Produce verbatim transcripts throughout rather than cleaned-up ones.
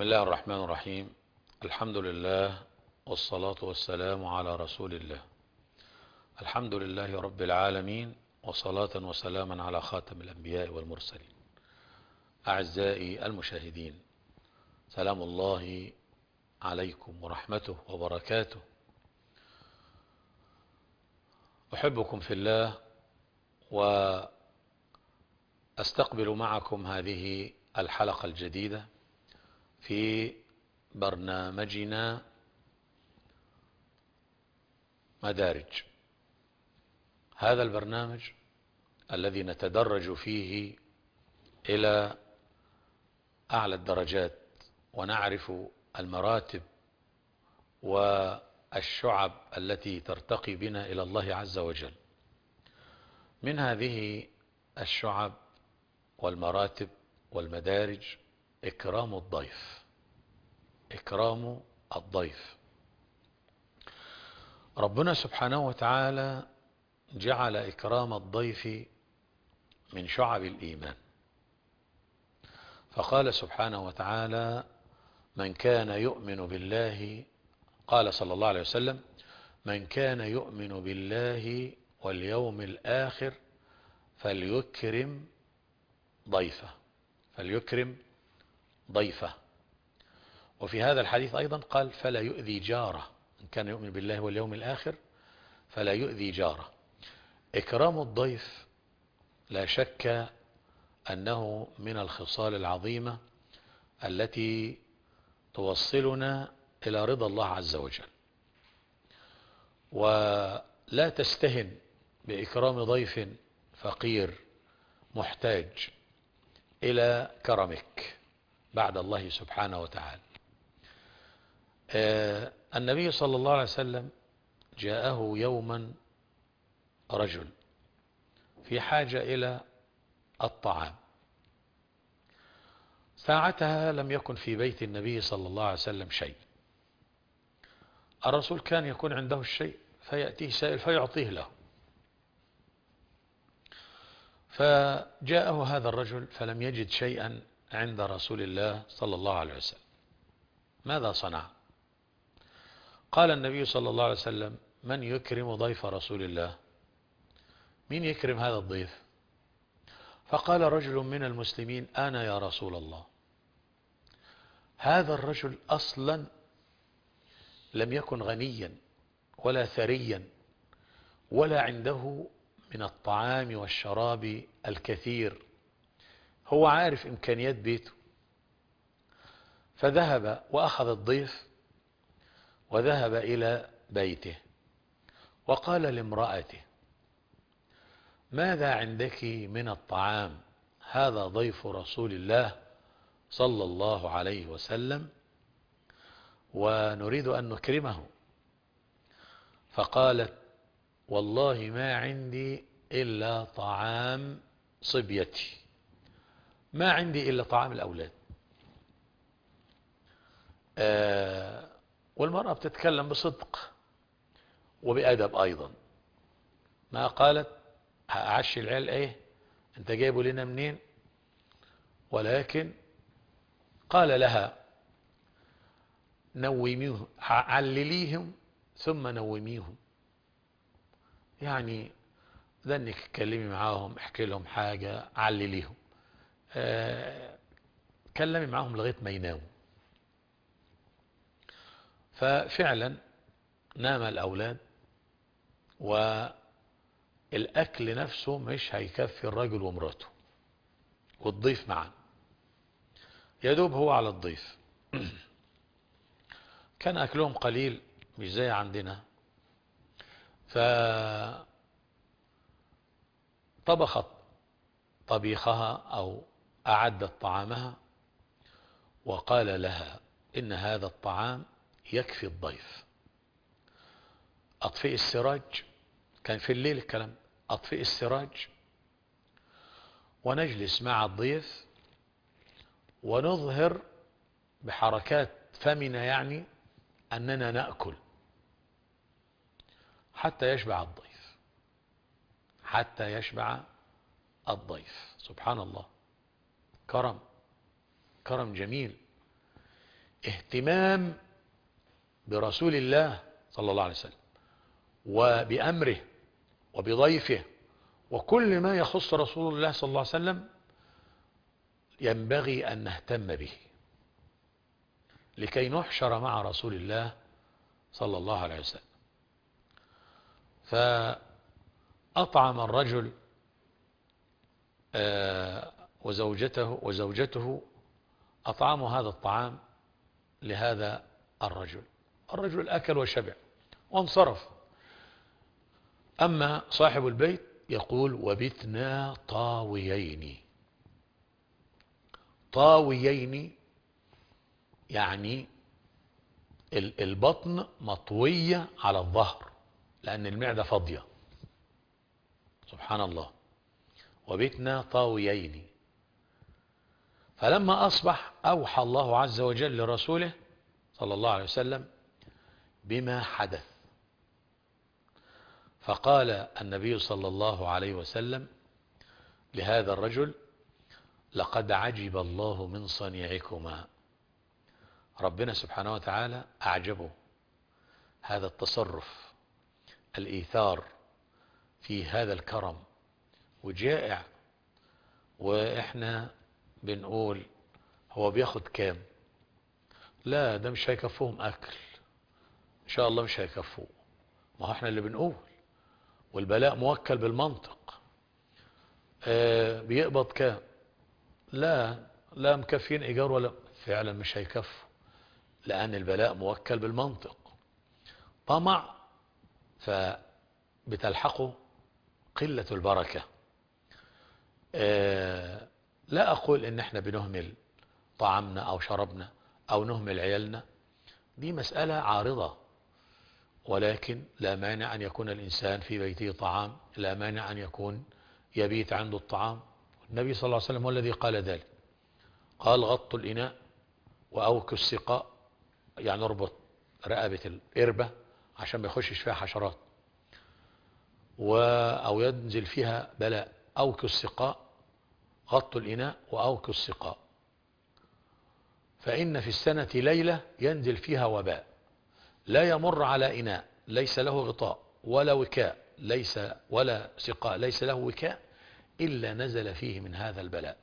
بسم الله الرحمن الرحيم. الحمد لله والصلاة والسلام على رسول الله. الحمد لله رب العالمين، وصلاة وسلاما على خاتم الأنبياء والمرسلين. أعزائي المشاهدين، سلام الله عليكم ورحمته وبركاته. أحبكم في الله، وأستقبل معكم هذه الحلقة الجديدة في برنامجنا مدارج. هذا البرنامج الذي نتدرج فيه إلى أعلى الدرجات ونعرف المراتب والشعب التي ترتقي بنا إلى الله عز وجل. من هذه الشعب والمراتب والمدارج إكرام الضيف. إكرام الضيف. ربنا سبحانه وتعالى جعل إكرام الضيف من شعب الإيمان، فقال سبحانه وتعالى: من كان يؤمن بالله، قال صلى الله عليه وسلم: من كان يؤمن بالله واليوم الآخر فليكرم ضيفه فليكرم ضيفه وفي هذا الحديث أيضا قال: فلا يؤذي جاره. من كان يؤمن بالله واليوم الآخر فلا يؤذي جاره. إكرام الضيف لا شك أنه من الخصال العظيمة التي توصلنا إلى رضا الله عز وجل. ولا تستهن بإكرام ضيف فقير محتاج إلى كرمك بعد الله سبحانه وتعالى. آه النبي صلى الله عليه وسلم جاءه يوما رجل في حاجة إلى الطعام. ساعتها لم يكن في بيت النبي صلى الله عليه وسلم شيء. الرسول كان يكون عنده الشيء فيأتيه سائل فيعطيه له. فجاءه هذا الرجل فلم يجد شيئا عند رسول الله صلى الله عليه وسلم. ماذا صنع؟ قال النبي صلى الله عليه وسلم: من يكرم ضيف رسول الله؟ مين يكرم هذا الضيف؟ فقال رجل من المسلمين: أنا يا رسول الله. هذا الرجل أصلا لم يكن غنيا ولا ثريا ولا عنده من الطعام والشراب الكثير، هو عارف إمكانيات بيته، فذهب وأخذ الضيف وذهب إلى بيته وقال لامرأته: ماذا عندك من الطعام؟ هذا ضيف رسول الله صلى الله عليه وسلم ونريد أن نكرمه. فقالت: والله ما عندي إلا طعام صبيتي، ما عندي إلا طعام الأولاد. آه والمرأة بتتكلم بصدق وبأدب أيضا. ما قالت هعشي العيال ايه، انت جايبه لنا منين، ولكن قال لها: نوميهم، علليهم ثم نوميهم. يعني ده انك تكلمي معاهم، احكي لهم حاجة، علليهم، اه كلمي معاهم لغاية ما يناموا. ففعلا نام الأولاد، والأكل نفسه مش هيكفي الرجل ومراته والضيف معا، يدوب هو على الضيف. كان أكلهم قليل مش زي عندنا، فطبخت طبيخها أو أعدت طعامها وقال لها: إن هذا الطعام يكفي الضيف. أطفئ السراج، كان في الليل الكلام، أطفئ السراج ونجلس مع الضيف ونظهر بحركات فمنا يعني أننا نأكل حتى يشبع الضيف، حتى يشبع الضيف. سبحان الله، كرم كرم جميل. اهتمام برسول الله صلى الله عليه وسلم وبأمره وبضيفه وكل ما يخص رسول الله صلى الله عليه وسلم ينبغي أن نهتم به لكي نحشر مع رسول الله صلى الله عليه وسلم. فأطعم الرجل وزوجته وزوجته أطعموا هذا الطعام لهذا الرجل. الرجل أكل وشبع وانصرف. أما صاحب البيت يقول وبتنا طاويين. طاويين يعني البطن مطوية على الظهر لأن المعدة فاضية. سبحان الله. وبتنا طاويين. فلما أصبح أوحى الله عز وجل لرسوله صلى الله عليه وسلم بما حدث. فقال النبي صلى الله عليه وسلم لهذا الرجل لقد عجب الله من صنيعكما. ربنا سبحانه وتعالى أعجبه هذا التصرف، الإيثار في هذا الكرم، وجائع وإحنا بنقول هو بياخد كام؟ لا ده مش هيكفوهم أكل إن شاء الله، مش هيكفوه. ما هو إحنا اللي بنقول والبلاء موكل بالمنطق. آه بيقبض كام؟ لا لا مكفين إيجار ولا فعلا مش هيكفوا لأن البلاء موكل بالمنطق. طمع فبتلحقه قلة البركة. آه لا أقول إن احنا بنهمل طعامنا أو شربنا أو نهمل عيالنا، دي مسألة عارضة، ولكن لا مانع أن يكون الإنسان في بيته طعام، لا مانع أن يكون يبيت عنده الطعام. النبي صلى الله عليه وسلم هو الذي قال ذلك. قال غطوا الإناء وأوكوا السقاء، يعني اربط رقبة الإربة عشان ما يخشش فيها حشرات و أو ينزل فيها بلاء. أوكوا السقاء، غطوا الإناء وأوكوا السقاء، فإن في السنة ليلة ينزل فيها وباء لا يمر على إناء ليس له غطاء ولا وكاء ليس ولا سقاء ليس له وكاء إلا نزل فيه من هذا البلاء.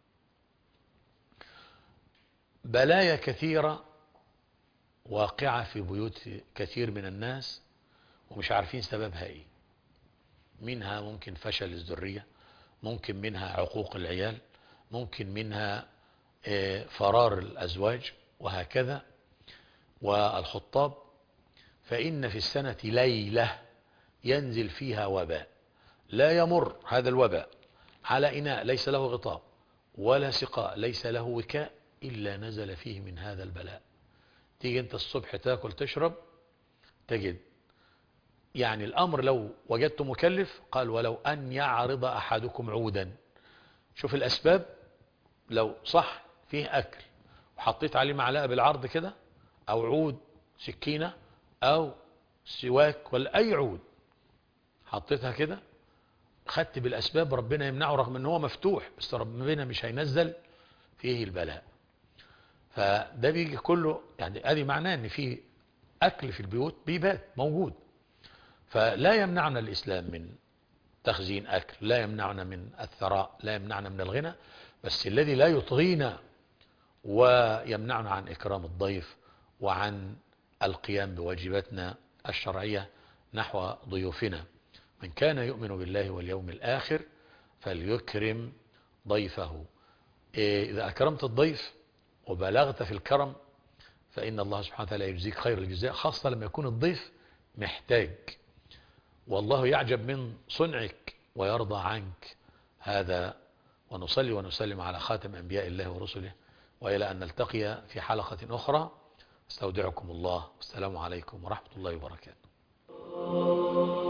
بلايا كثيرة واقعة في بيوت كثير من الناس ومش عارفين سببها ايه. منها ممكن فشل الذرية، ممكن منها عقوق العيال، ممكن منها فرار الأزواج وهكذا والخطاب. فإن في السنة ليلة ينزل فيها وباء لا يمر هذا الوباء على إناء ليس له غطاء ولا سقاء ليس له وكاء إلا نزل فيه من هذا البلاء. تيجي انت الصبح تاكل تشرب تجد يعني الأمر لو وجدت مكلف، قال ولو أن يعرض أحدكم عودا. شوف الأسباب، لو صح فيه أكل وحطيت عليه معلقة بالعرض كده أو عود سكينة أو سواك ولا أي عود حطيتها كده، خدت بالأسباب، ربنا يمنعه رغم أنه هو مفتوح، بس ربنا مش هينزل فيه البلاء. فده بيجي كله يعني ادي معناه ان في اكل في البيوت بيبات موجود. فلا يمنعنا الاسلام من تخزين اكل، لا يمنعنا من الثراء، لا يمنعنا من الغنى، بس الذي لا يطغينا ويمنعنا عن اكرام الضيف وعن القيام بواجباتنا الشرعية نحو ضيوفنا. من كان يؤمن بالله واليوم الاخر فليكرم ضيفه. اذا اكرمت الضيف وبلغت في الكرم فإن الله سبحانه وتعالى يجزيك خير الجزاء، خاصة لما يكون الضيف محتاج، والله يعجب من صنعك ويرضى عنك. هذا ونصلي ونسلم على خاتم أنبياء الله ورسله، وإلى أن نلتقي في حلقة أخرى. استودعكم الله والسلام عليكم ورحمة الله وبركاته.